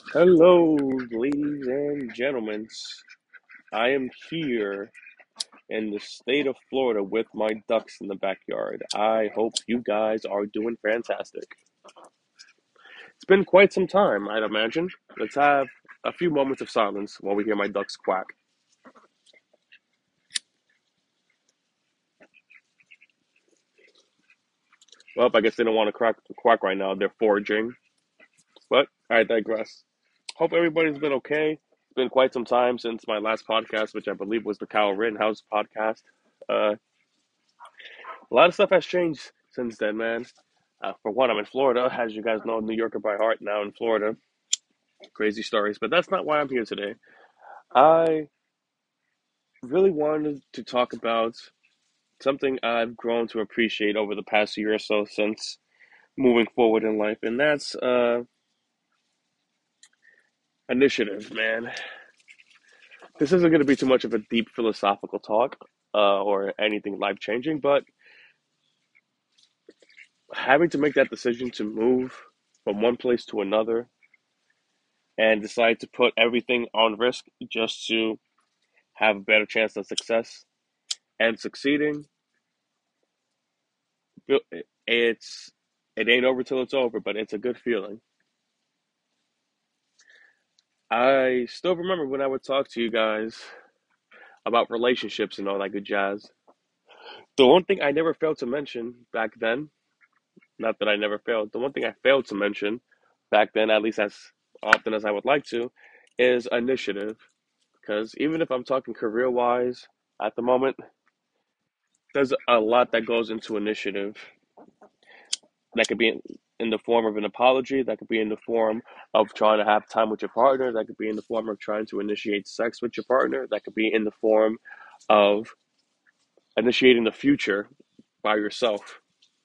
Hello, ladies and gentlemen. I am here in the state of Florida with my ducks in the backyard. I hope you guys are doing fantastic. It's been quite some time, I'd imagine. Let's have a few moments of silence while we hear my ducks quack. Well, I guess they don't want to quack right now. They're foraging. But I digress. Hope everybody's been okay. It's been quite some time since my last podcast, which I believe was the Kyle Rittenhouse podcast. Uh, A lot of stuff has changed since then, man. For one, I'm in Florida. As you guys know, New Yorker by heart, now in Florida. Crazy stories, but that's not why I'm here today. I really wanted to talk about something I've grown to appreciate over the past year or so since moving forward in life, and that's initiative, man. This isn't going to be too much of a deep philosophical talk or anything life changing, but having to make that decision to move from one place to another and decide to put everything on risk just to have a better chance of success and succeeding, it's it ain't over till it's over, but it's a good feeling. I still remember when I would talk to you guys about relationships and all that good jazz. The one thing I never failed to mention back then, not that I never failed, the one thing I failed to mention back then, at least as often as I would like to, is initiative. Because even if I'm talking career wise at the moment, there's a lot that goes into initiative. That could be in the form of an apology. That could be in the form of trying to have time with your partner. That could be in the form of trying to initiate sex with your partner. That could be in the form of initiating the future by yourself.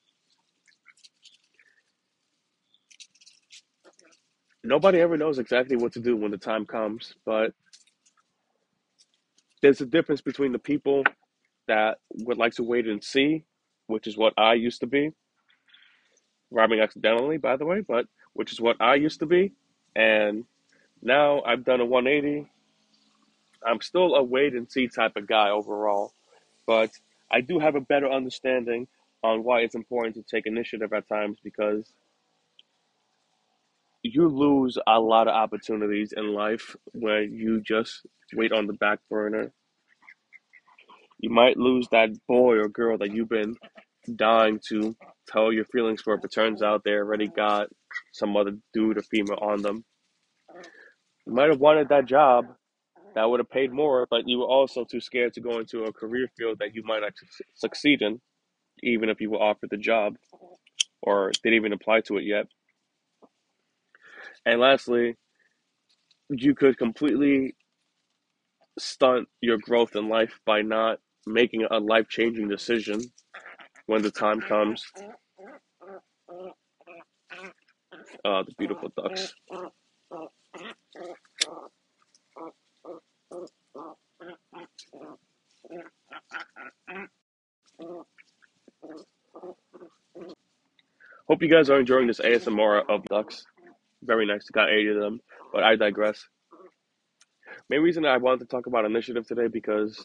Nobody ever knows exactly what to do when the time comes, but there's a difference between the people that would like to wait and see, which is what I used to be, rhyming accidentally, by the way, but which is what I used to be. And now I've done a 180. I'm still a wait and see type of guy overall, but I do have a better understanding on why it's important to take initiative at times because you lose a lot of opportunities in life when you just wait on the back burner. You might lose that boy or girl that you've been dying to tell your feelings for, but turns out they already got some other dude or female on them. You might have wanted that job that would have paid more, but you were also too scared to go into a career field that you might not succeed in, even if you were offered the job or didn't even apply to it yet. And lastly, you could completely stunt your growth in life by not making a life changing decision when the time comes. The beautiful ducks. Hope you guys are enjoying this ASMR of ducks. Very nice. Got 80 of them, but I digress. Main reason I wanted to talk about initiative today because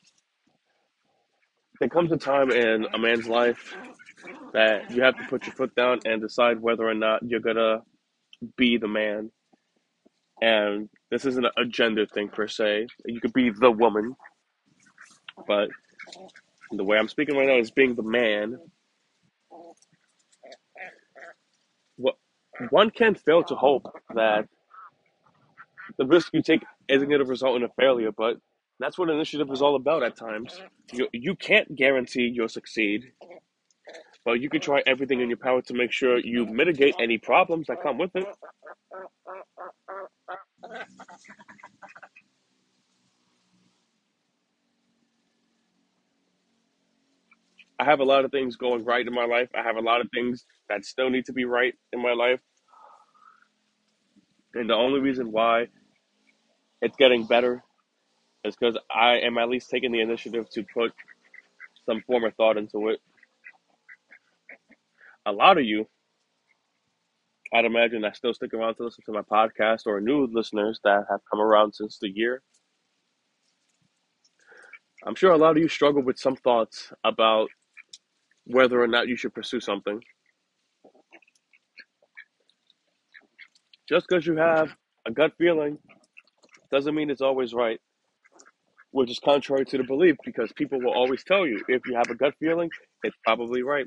there comes a time in a man's life that you have to put your foot down and decide whether or not you're gonna be the man. And this isn't a gender thing per se. You could be the woman, but the way I'm speaking right now is being the man. What one can't fail to hope that the risk you take isn't going to result in a failure, but that's what initiative is all about at times. You can't guarantee you'll succeed, but you can try everything in your power to make sure you mitigate any problems that come with it. I have a lot of things going right in my life. I have a lot of things that still need to be right in my life. And the only reason why it's getting better is because I am at least taking the initiative to put some form of thought into it. A lot of you I'd imagine that still stick around to listen to my podcast, or new listeners that have come around since the year. I'm sure a lot of you struggle with some thoughts about whether or not you should pursue something. Just because you have a gut feeling doesn't mean it's always right, which is contrary to the belief because people will always tell you if you have a gut feeling, it's probably right.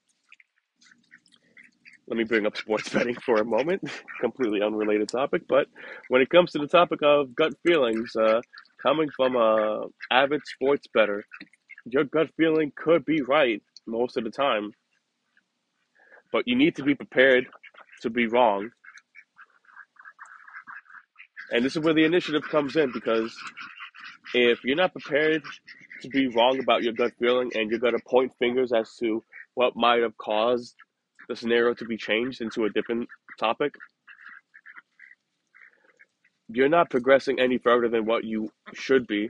Let me bring up sports betting for a moment. Completely unrelated topic, but when it comes to the topic of gut feelings, coming from a avid sports bettor, your gut feeling could be right most of the time, but you need to be prepared to be wrong. And this is where the initiative comes in because if you're not prepared to be wrong about your gut feeling and you're going to point fingers as to what might have caused the scenario to be changed into a different topic, you're not progressing any further than what you should be.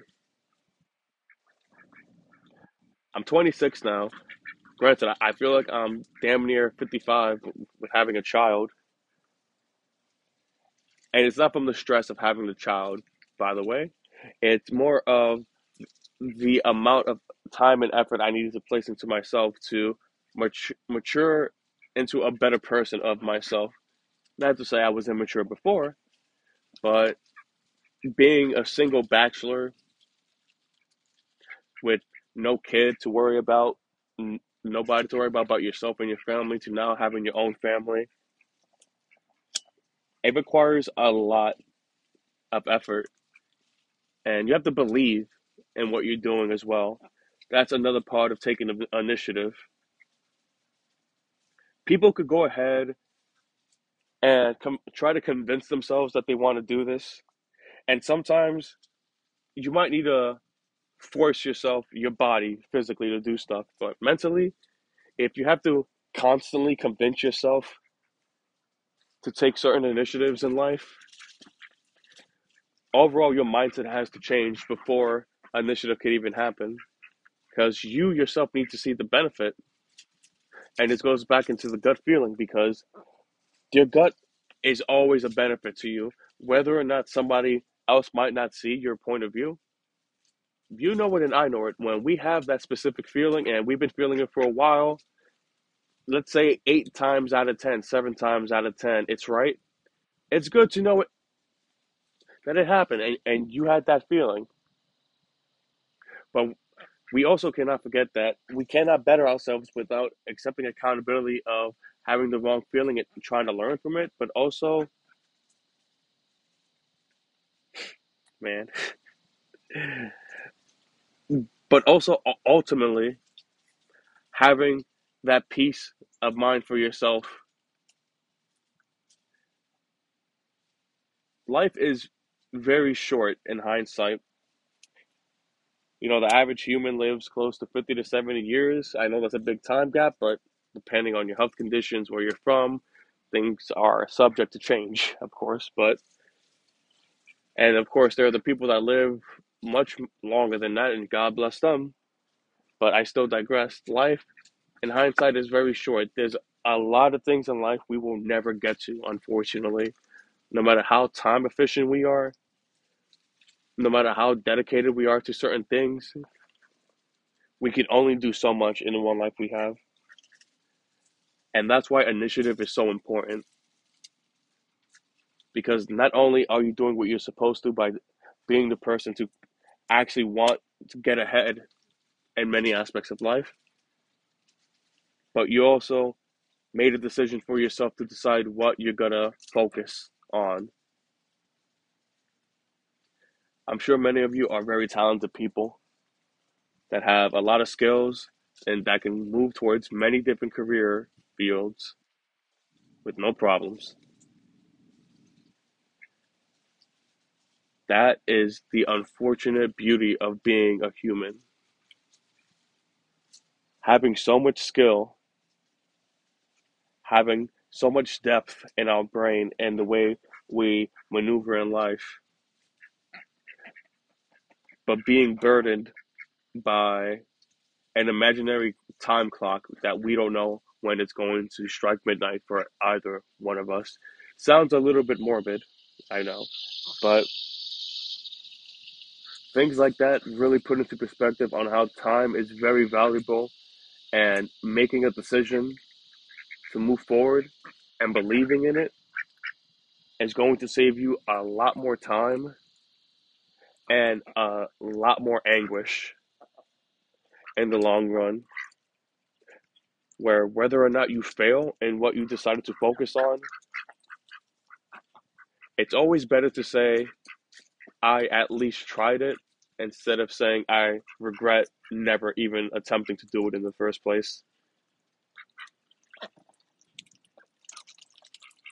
I'm 26 now. Granted, I feel like I'm damn near 55 with having a child. And it's not from the stress of having the child, by the way. It's more of the amount of time and effort I needed to place into myself to mature into a better person of myself. Not to say I was immature before, but being a single bachelor with no kid to worry about, nobody to worry about yourself and your family, to now having your own family, it requires a lot of effort. And you have to believe in what you're doing as well. That's another part of taking the initiative. People could go ahead and try to convince themselves that they want to do this. And sometimes you might need to force yourself, your body, physically to do stuff. But mentally, if you have to constantly convince yourself to take certain initiatives in life, overall, your mindset has to change before initiative could even happen. Because you yourself need to see the benefit. And it goes back into the gut feeling because your gut is always a benefit to you, whether or not somebody else might not see your point of view. You know it and I know it. When we have that specific feeling and we've been feeling it for a while, let's say 8 times out of 10, 7 times out of 10, it's right. It's good to know it, that it happened and you had that feeling. But we also cannot forget that we cannot better ourselves without accepting accountability of having the wrong feeling and trying to learn from it. But also, man, but also ultimately having that peace of mind for yourself. Life is very short in hindsight. You know, the average human lives close to 50 to 70 years. I know that's a big time gap, but depending on your health conditions, where you're from, things are subject to change, of course. And of course, there are the people that live much longer than that, and God bless them. But I still digress. Life, in hindsight, is very short. There's a lot of things in life we will never get to, unfortunately. No matter how time efficient we are, no matter how dedicated we are to certain things, we can only do so much in the one life we have. And that's why initiative is so important because not only are you doing what you're supposed to by being the person to actually want to get ahead in many aspects of life, but you also made a decision for yourself to decide what you're going to focus on. I'm sure many of you are very talented people that have a lot of skills and that can move towards many different career fields with no problems. That is the unfortunate beauty of being a human. Having so much skill, having so much depth in our brain and the way we maneuver in life, but being burdened by an imaginary time clock that we don't know when it's going to strike midnight for either one of us. Sounds a little bit morbid, I know, but things like that really put into perspective on how time is very valuable, and making a decision to move forward and believing in it is going to save you a lot more time and a lot more anguish in the long run. Where whether or not you fail in what you decided to focus on, it's always better to say, I at least tried it, instead of saying, I regret never even attempting to do it in the first place.